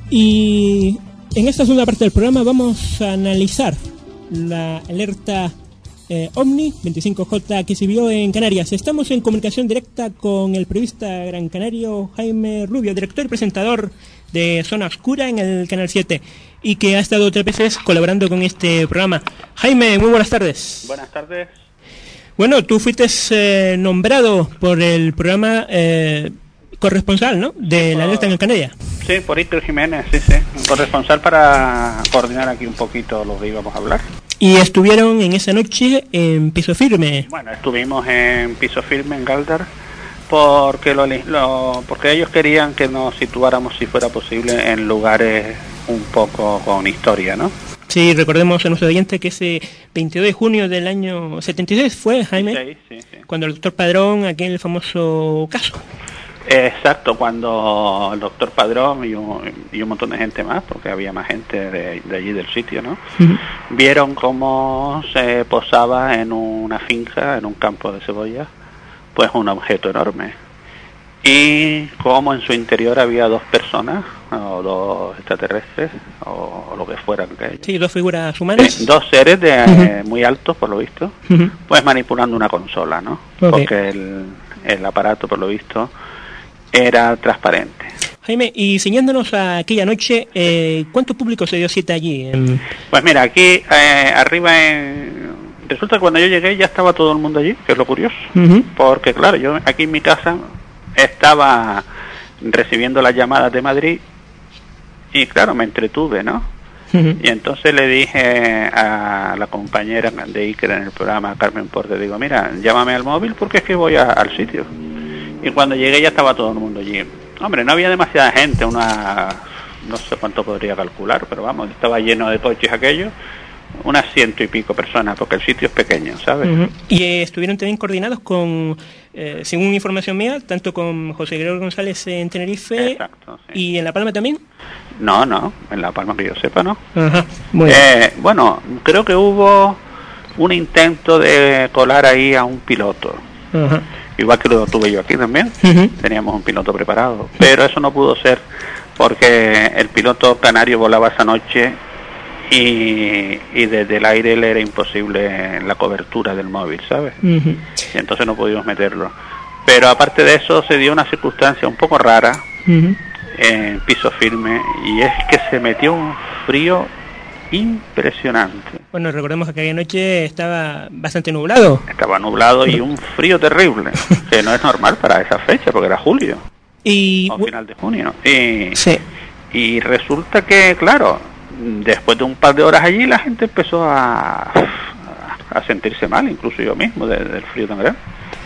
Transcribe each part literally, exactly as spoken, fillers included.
Y en esta segunda parte del programa vamos a analizar la alerta eh, OVNI veinticinco J que se vio en Canarias. Estamos en comunicación directa con el periodista gran canario Jaime Rubio, director y presentador de Zona Oscura en el Canal siete, y que ha estado tres veces colaborando con este programa. Jaime, muy buenas tardes. Buenas tardes. Bueno, tú fuiste eh, nombrado por el programa eh, corresponsal, ¿no?, de la alerta en Canarias. Sí, por Iker Jiménez, sí, sí. Corresponsal para coordinar aquí un poquito lo que íbamos a hablar. Y estuvieron en esa noche en Piso Firme. Bueno, estuvimos en Piso Firme, en Galdar, porque lo, lo, porque ellos querían que nos situáramos, si fuera posible, en lugares un poco con historia, ¿no? Sí, recordemos a nuestro oyente que ese veintidós de junio del año setenta y seis fue, Jaime, sí, sí, sí. cuando el doctor Padrón, aquel famoso caso. Exacto, cuando el doctor Padrón y un, y un montón de gente más, porque había más gente de, de allí del sitio, ¿no? Uh-huh. Vieron cómo se posaba en una finca, en un campo de cebolla, pues un objeto enorme. Y cómo en su interior había dos personas, o dos extraterrestres, o, o lo que fueran. Que sí, dos figuras humanas. Eh, dos seres de, uh-huh. eh, muy altos, por lo visto, uh-huh. pues manipulando una consola, ¿no? Okay. Porque el, el aparato, por lo visto, era transparente. Jaime, y ciñéndonos a aquella noche, eh, ¿cuánto público se dio cita allí? En... Pues mira, aquí eh, arriba en... resulta que cuando yo llegué ya estaba todo el mundo allí, que es lo curioso, uh-huh. porque claro, yo aquí en mi casa estaba recibiendo las llamadas de Madrid y claro, me entretuve, ¿no? Uh-huh. Y entonces le dije a la compañera de Iker en el programa, Carmen Porte, digo, mira, llámame al móvil porque es que voy a, al sitio. Y cuando llegué ya estaba todo el mundo allí. Hombre, no había demasiada gente, una... no sé cuánto podría calcular, pero vamos, estaba lleno de coches aquello, unas ciento y pico personas, porque el sitio es pequeño, ¿sabes? Uh-huh. Y eh, estuvieron también coordinados con, eh, según información mía, tanto con José Gregorio González en Tenerife. Exacto, sí. ¿Y en La Palma también? No, no, en La Palma que yo sepa, ¿no? Ajá, muy eh, bueno, creo que hubo un intento de colar ahí a un piloto. Ajá. Igual que lo tuve yo aquí también, uh-huh. teníamos un piloto preparado, pero eso no pudo ser porque el piloto canario volaba esa noche y, y desde el aire le era imposible la cobertura del móvil, ¿sabes? Uh-huh. Y entonces no pudimos meterlo. Pero aparte de eso se dio una circunstancia un poco rara uh-huh. en Piso Firme, y es que se metió un frío impresionante. Bueno, recordemos que aquella noche estaba bastante nublado. Estaba nublado y un frío terrible, que no es normal para esa fecha, porque era julio. Y... o final de junio. Y, sí. y resulta que, claro, después de un par de horas allí, la gente empezó a, a sentirse mal, incluso yo mismo, de, del frío tan grande.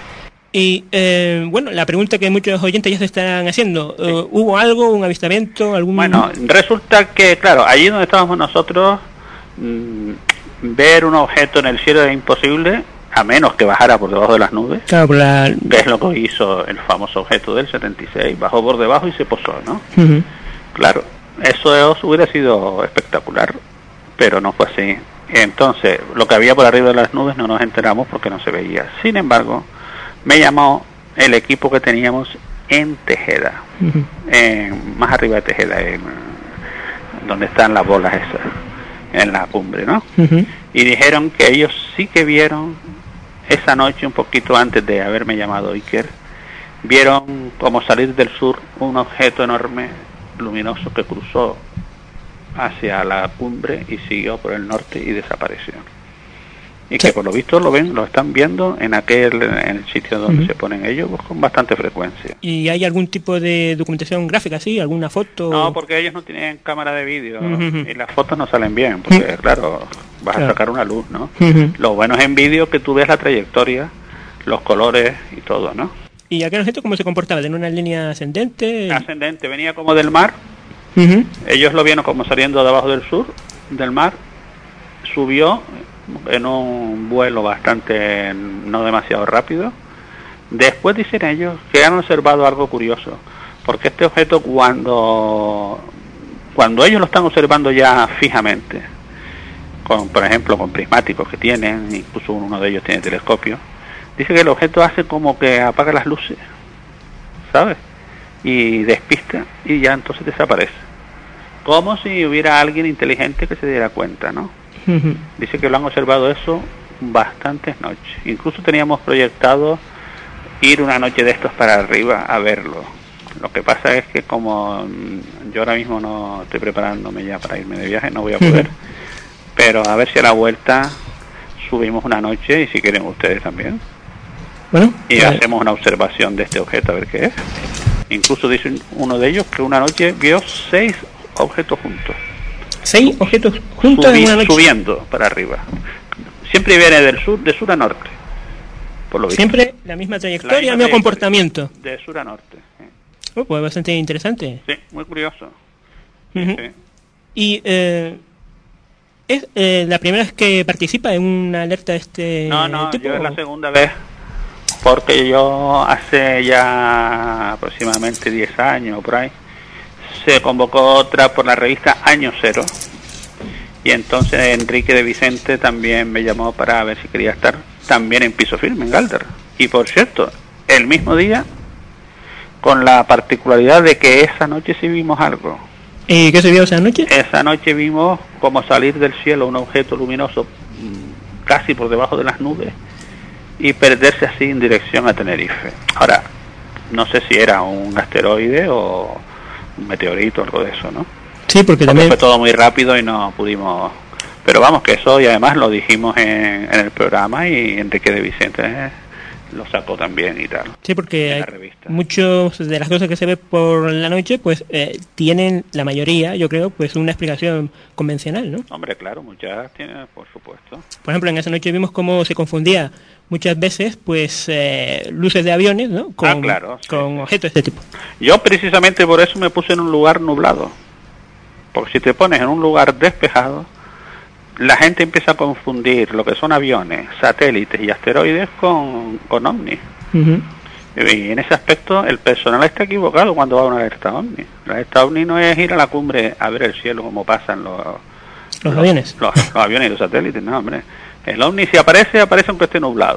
Y, eh, bueno, la pregunta que muchos oyentes ya se están haciendo, sí. uh, ¿hubo algo, un avistamiento, algún...? Bueno, resulta que, claro, allí donde estábamos nosotros, mmm, ver un objeto en el cielo es imposible, a menos que bajara por debajo de las nubes, claro, por la... que es lo que hizo el famoso objeto del setenta y seis, bajó por debajo y se posó, ¿no? Uh-huh. Claro, eso hubiera sido espectacular, pero no fue así. Entonces, lo que había por arriba de las nubes no nos enteramos porque no se veía. Sin embargo, me llamó el equipo que teníamos en Tejeda, uh-huh. en, más arriba de Tejeda, en, donde están las bolas esas, en la cumbre, ¿no? Uh-huh. Y dijeron que ellos sí que vieron esa noche, un poquito antes de haberme llamado Iker, vieron como salir del sur un objeto enorme, luminoso, que cruzó hacia la cumbre y siguió por el norte y desapareció. Y que por lo visto lo ven, lo están viendo en aquel en el sitio donde uh-huh. se ponen ellos, pues, con bastante frecuencia. ¿Y hay algún tipo de documentación gráfica, sí? ¿Alguna foto? No, porque ellos no tienen cámara de vídeo uh-huh. y las fotos no salen bien, porque uh-huh. claro, vas claro. a sacar una luz, ¿no? Uh-huh. Lo bueno es en vídeo que tú ves la trayectoria, los colores y todo, ¿no? ¿Y aquel objeto cómo se comportaba? ¿Tenía una línea ascendente? Ascendente, venía como del mar. Uh-huh. Ellos lo vieron como saliendo de abajo del sur, del mar, subió en un vuelo bastante no demasiado rápido. Después dicen ellos que han observado algo curioso, porque este objeto cuando cuando ellos lo están observando ya fijamente, con, por ejemplo con prismáticos que tienen, incluso uno de ellos tiene telescopio, dice que el objeto hace como que apaga las luces, ¿sabes? Y despista y ya entonces desaparece. como si hubiera alguien inteligente que se diera cuenta, ¿no? Ujú. Dice que lo han observado eso bastantes noches. Incluso teníamos proyectado ir una noche de estos para arriba a verlo. Lo que pasa es que como yo ahora mismo no estoy preparándome ya para irme de viaje, no voy a poder. Ujú. Pero a ver si a la vuelta subimos una noche y si quieren ustedes también. Bueno, Y pues, hacemos una observación de este objeto a ver qué es. Incluso dice uno de ellos que una noche vio seis objetos juntos. seis objetos juntos Subi- en una noche. Subiendo para arriba. Siempre viene del sur, de sur a norte. Por lo visto. Siempre la misma La trayectoria, misma el mismo trayectoria. comportamiento. De sur a norte. Sí, Oh, pues bastante interesante. sí, muy curioso. Ujú. Sí. Y eh, es eh, la primera vez que participa en una alerta de este No, no, tipo. yo es la segunda vez. Porque yo hace ya aproximadamente diez años por ahí se convocó otra por la revista Año Cero. Y entonces Enrique de Vicente también me llamó para ver si quería estar también en Piso Firme, en Galder. Y por cierto, el mismo día, con la particularidad de que esa noche sí vimos algo. ¿Y qué se vio esa noche? Esa noche vimos como salir del cielo un objeto luminoso mmm, casi por debajo de las nubes y perderse así en dirección a Tenerife. Ahora, no sé si era un asteroide o un meteorito o algo de eso, ¿no? Sí, porque Porque también fue todo muy rápido y no pudimos... Pero vamos, que eso y además lo dijimos en, en el programa y Enrique de Vicente eh, lo sacó también y tal. sí, porque en hay la revista. muchos de las cosas que se ve por la noche, pues eh, tienen la mayoría, yo creo, pues una explicación convencional, ¿no? Hombre, claro, muchas tienen, por supuesto. Por ejemplo, en esa noche vimos cómo se confundía muchas veces, pues eh, luces de aviones, ¿no? Con, Ah, claro, sí, con sí. objetos de este tipo. Yo precisamente por eso me puse en un lugar nublado. Porque si te pones en un lugar despejado, la gente empieza a confundir lo que son aviones, satélites y asteroides con, con ovnis. Ujú. Y en ese aspecto el personal está equivocado cuando va a una alerta ovni. La alerta ovni no es ir a la cumbre a ver el cielo como pasan los, Los aviones. Los, los aviones y los satélites, no, hombre. El ovni si aparece, aparece aunque esté nublado.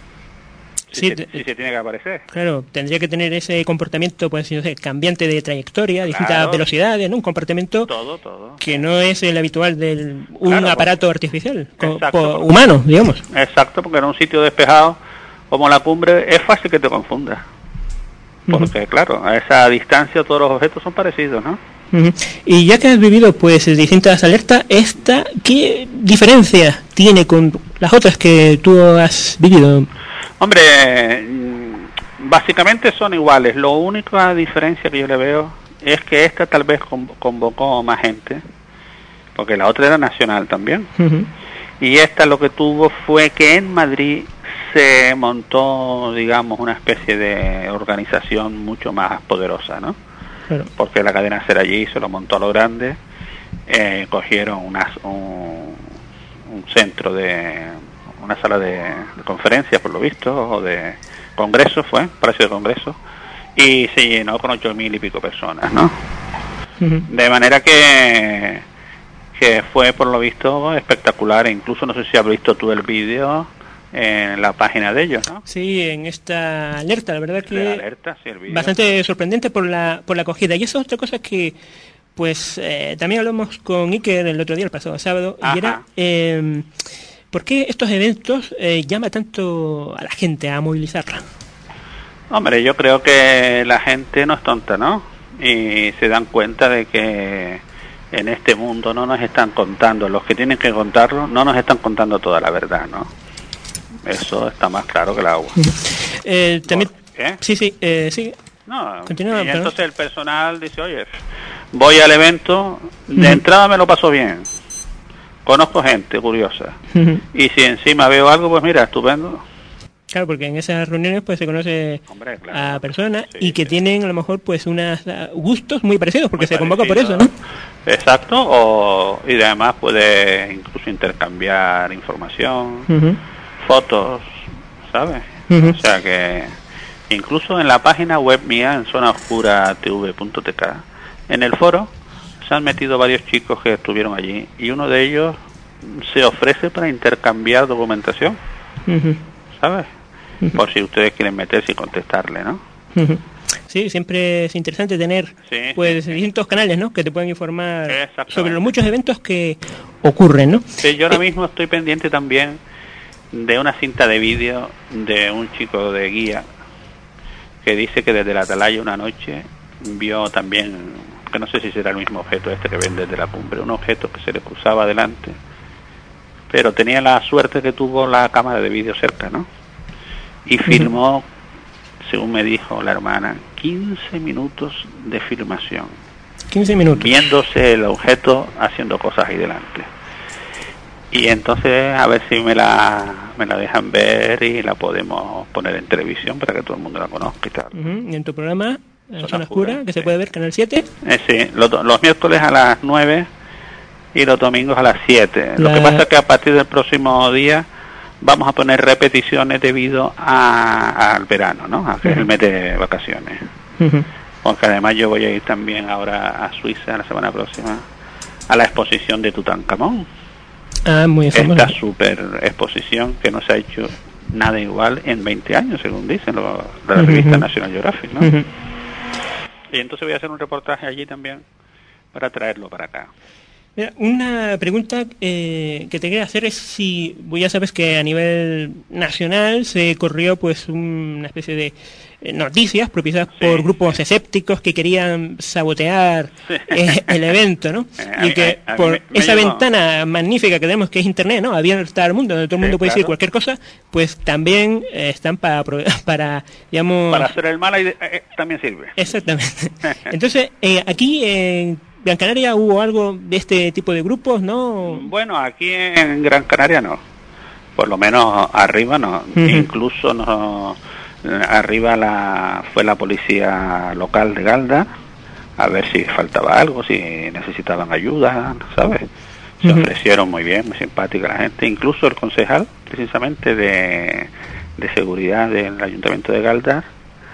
Si, Sí, se, te- si se tiene que aparecer. Claro, tendría que tener ese comportamiento, pues, no sé, cambiante de trayectoria, distintas Claro. velocidades, ¿no? Un comportamiento Todo, todo. que no es el habitual de un Claro, aparato artificial, co- Exacto, po- porque- humano, digamos. Exacto, porque en un sitio despejado como la cumbre es fácil que te confundas. Porque, claro, a esa distancia todos los objetos son parecidos, ¿no? Ujú. Y ya que has vivido, pues, distintas alertas, esta, ¿qué diferencia tiene con las otras que tú has vivido? Hombre, mm, básicamente son iguales. Lo única diferencia que yo le veo es que esta tal vez con- convocó más gente, porque la otra era nacional también. Ujú. Y esta lo que tuvo fue que en Madrid se montó, digamos, una especie de organización mucho más poderosa, ¿no? Claro. Porque la cadena SER allí se lo montó a lo grande, eh, cogieron unas, un, un centro de, una sala de, de conferencias por lo visto, o de congresos fue, palacio de congresos, y se llenó con ocho mil y pico personas, ¿no? Ujú. De manera que que fue por lo visto espectacular, e incluso no sé si has visto tú el vídeo en la página de ellos, ¿no? Sí, en esta alerta, la verdad que De alerta, sí, el vídeo. bastante sorprendente por la por la acogida. Y eso es otra cosa que, pues, eh, también hablamos con Iker el otro día, el pasado sábado, Ajá. y era, eh, ¿por qué estos eventos eh, llama tanto a la gente a movilizarla? Hombre, yo creo que la gente no es tonta, ¿no? Y se dan cuenta de que en este mundo no nos están contando, los que tienen que contarlo, no nos están contando toda la verdad, ¿no? Eso está más claro que el agua. Eh, también, ¿Por qué? sí, sí, eh, sí. No, Continúa, y perdón. entonces el personal dice, oye, voy al evento, de Ujú. entrada me lo paso bien, conozco gente curiosa, Ujú. y si encima veo algo, pues mira, estupendo. Claro, porque en esas reuniones pues se conoce Hombre, claro. a personas Sí, y que sí. tienen a lo mejor pues unos gustos muy parecidos, porque Muy se convoca por eso, parecido. ¿no? Exacto, o, y además puede incluso intercambiar información, Ujú. fotos, ¿sabes? Ujú. O sea que incluso en la página web mía, en zona oscura t v punto t k, en el foro se han metido varios chicos que estuvieron allí y uno de ellos se ofrece para intercambiar documentación, Ujú. ¿sabes? Por si ustedes quieren meterse y contestarle, ¿no? Ujú. Sí, siempre es interesante tener Sí, pues sí, sí. distintos canales, ¿no? Que te pueden informar sobre los muchos eventos que ocurren, ¿no? Sí, yo ahora Eh, mismo estoy pendiente también de una cinta de vídeo de un chico de guía que dice que desde la atalaya una noche vio también, que no sé si será el mismo objeto este que ven desde la cumbre, un objeto que se le cruzaba adelante, pero tenía la suerte que tuvo la cámara de vídeo cerca, ¿no? Y filmó, según me dijo la hermana, quince minutos de filmación. quince minutos. Viéndose el objeto haciendo cosas ahí delante. Y entonces a ver si me la me la dejan ver y la podemos poner en televisión para que todo el mundo la conozca y tal. Uh-huh. Y en tu programa, Zona, Zona Oscura, Oscura, que sí. se puede ver, Canal siete. Eh, sí, los, los miércoles a las nueve y los domingos a las siete. La... Lo que pasa es que a partir del próximo día vamos a poner repeticiones debido a, al verano, ¿no? A que uh-huh. es el mes de vacaciones. Uh-huh. Porque además yo voy a ir también ahora a Suiza la semana próxima a la exposición de Tutankamón. Ah, muy famoso. Esta super exposición que no se ha hecho nada igual en veinte años, según dicen los de la uh-huh. revista National Geographic, ¿no? Uh-huh. Y entonces voy a hacer un reportaje allí también para traerlo para acá. Mira, una pregunta eh, que te quería hacer es si, pues ya sabes que a nivel nacional se corrió pues un, una especie de eh, noticias propiciadas sí, por grupos sí. escépticos que querían sabotear sí. eh, el evento, ¿no? Eh, y que a, a, a por me, me esa llegó. ventana magnífica que tenemos que es Internet, ¿no? Abierta al mundo, donde todo el mundo sí, puede claro. decir cualquier cosa, pues también eh, están para, para, digamos... Para hacer el mal eh, eh, también sirve. Exactamente. Entonces, eh, aquí en Gran Canaria hubo algo de este tipo de grupos, ¿no? Bueno, aquí en Gran Canaria no. Por lo menos arriba no. Uh-huh. Incluso no, arriba la fue la policía local de Galda a ver si faltaba algo, si necesitaban ayuda, ¿sabes? Se uh-huh. ofrecieron muy bien, muy simpática la gente. Incluso el concejal, precisamente, de, de seguridad del Ayuntamiento de Galda,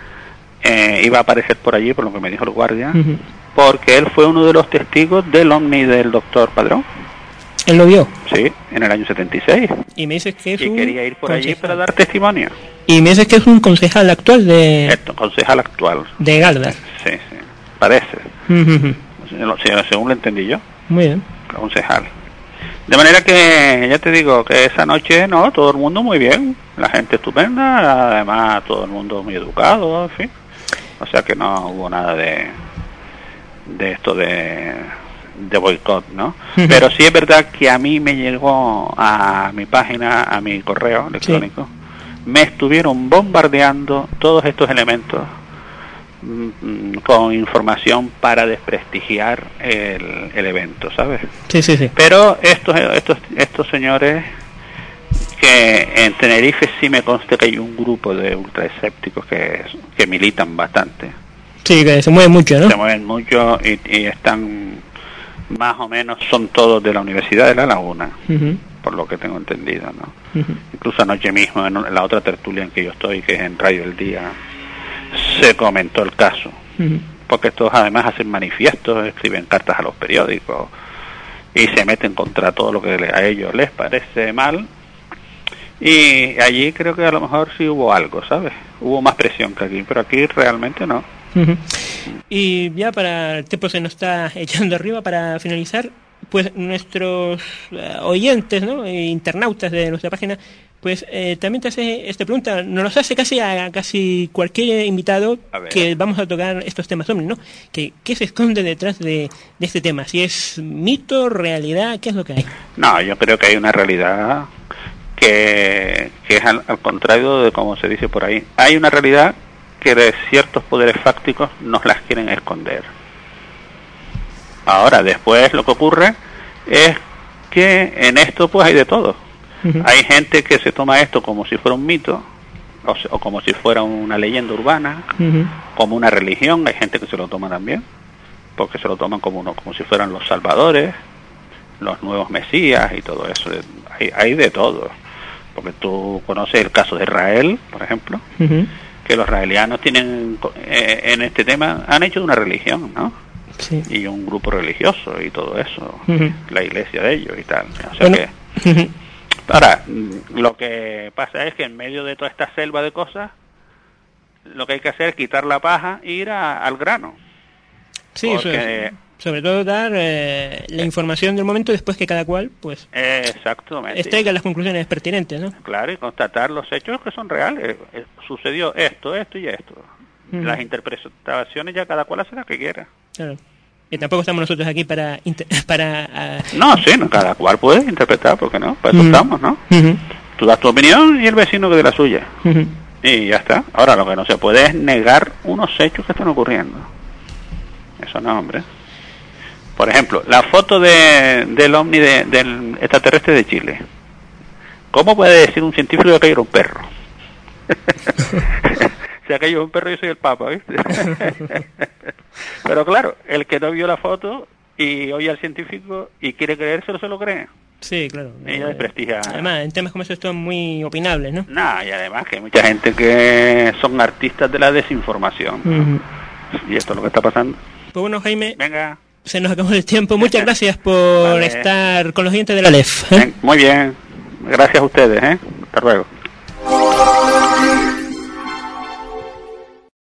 eh, iba a aparecer por allí, por lo que me dijo el guardia, uh-huh. porque él fue uno de los testigos del ovni del doctor Padrón. ¿Él lo vio? Sí, en el año setenta y seis. Y me dices que es y un quería ir por concejal. allí para dar testimonio. Y me dices que es un concejal actual de... Esto, concejal actual. De Galda. Sí, sí, parece. Uh-huh. Según lo entendí yo. Muy bien. Concejal. De manera que, ya te digo, que esa noche, no, todo el mundo muy bien. La gente estupenda, además todo el mundo muy educado, en fin. O sea que no hubo nada de... de esto de... de boicot, ¿no? Uh-huh. Pero sí es verdad que a mí me llegó a mi página, a mi correo electrónico, sí. me estuvieron bombardeando todos estos elementos mm, con información para desprestigiar el, el evento, ¿sabes? Sí, sí, sí. Pero estos estos estos señores, que en Tenerife sí me consta que hay un grupo de ultraescépticos que, que militan bastante. Sí, que se mueven mucho, ¿no? Se mueven mucho y, y están... más o menos son todos de la Universidad de La Laguna, uh-huh. por lo que tengo entendido, ¿no? Uh-huh. Incluso anoche mismo, en la otra tertulia en que yo estoy, que es en Radio El Día, se comentó el caso. Uh-huh. Porque estos además hacen manifiestos, escriben cartas a los periódicos y se meten contra todo lo que a ellos les parece mal. Y allí creo que a lo mejor sí hubo algo, ¿sabes? Hubo más presión que aquí, pero aquí realmente no. Uh-huh. Y ya para el tiempo se nos está echando arriba, para finalizar, pues nuestros uh, oyentes, ¿no? E internautas de nuestra página, pues eh, también te hace esta pregunta, nos los hace casi a casi cualquier invitado que vamos a tocar estos temas ovnis, ¿no? Que, ¿Qué se esconde detrás de, de este tema? Si es mito, realidad, ¿qué es lo que hay? No, yo creo que hay una realidad que, que es al, al contrario de como se dice por ahí. Hay una realidad que de ciertos poderes fácticos nos las quieren esconder. Ahora, después lo que ocurre es que en esto pues hay de todo. Uh-huh. Hay gente que se toma esto como si fuera un mito, o, o como si fuera una leyenda urbana, uh-huh. como una religión. Hay gente que se lo toma también, porque se lo toman como uno, como si fueran los salvadores, los nuevos mesías y todo eso. Hay, hay de todo. Porque tú conoces el caso de Israel, por ejemplo, uh-huh. que los israelianos tienen eh, en este tema, han hecho una religión, ¿no? Sí. Y un grupo religioso y todo eso, uh-huh. la iglesia de ellos y tal. O sea bueno. que... Uh-huh. Ahora, lo que pasa es que en medio de toda esta selva de cosas, lo que hay que hacer es quitar la paja e ir a, al grano. Sí, porque... eso es. Sobre todo dar eh, la información del momento después que cada cual pues exactamente extraiga las conclusiones pertinentes, ¿no? Claro, y constatar los hechos que son reales. Eh, sucedió esto, esto y esto. Uh-huh. Las interpretaciones ya cada cual hace las que quiera. Claro. Y tampoco estamos nosotros aquí para... para uh... No, sí, no, cada cual puede interpretar, ¿por qué no? Para eso uh-huh. estamos, ¿no? Uh-huh. Tú das tu opinión y el vecino que dé la suya. Uh-huh. Y ya está. Ahora, lo que no se puede es negar unos hechos que están ocurriendo. Eso no, hombre. Por ejemplo, la foto de, del ovni de, del extraterrestre de Chile. ¿Cómo puede decir un científico que aquello era un perro? Si aquello es un perro, yo soy el papa, ¿viste? Pero claro, el que no vio la foto y oye al científico y quiere creérselo, se lo cree. Sí, claro. Ella eh, desprestigia. Además, en temas como estos son muy opinables, ¿no? No, y además que hay mucha gente que son artistas de la desinformación. Uh-huh. Y esto es lo que está pasando. Pues bueno, Jaime. Venga. Se nos acabó el tiempo. Muchas gracias por vale. estar con los dientes de la L E F. ¿eh? Muy bien. Gracias a ustedes. ¿eh? Hasta luego.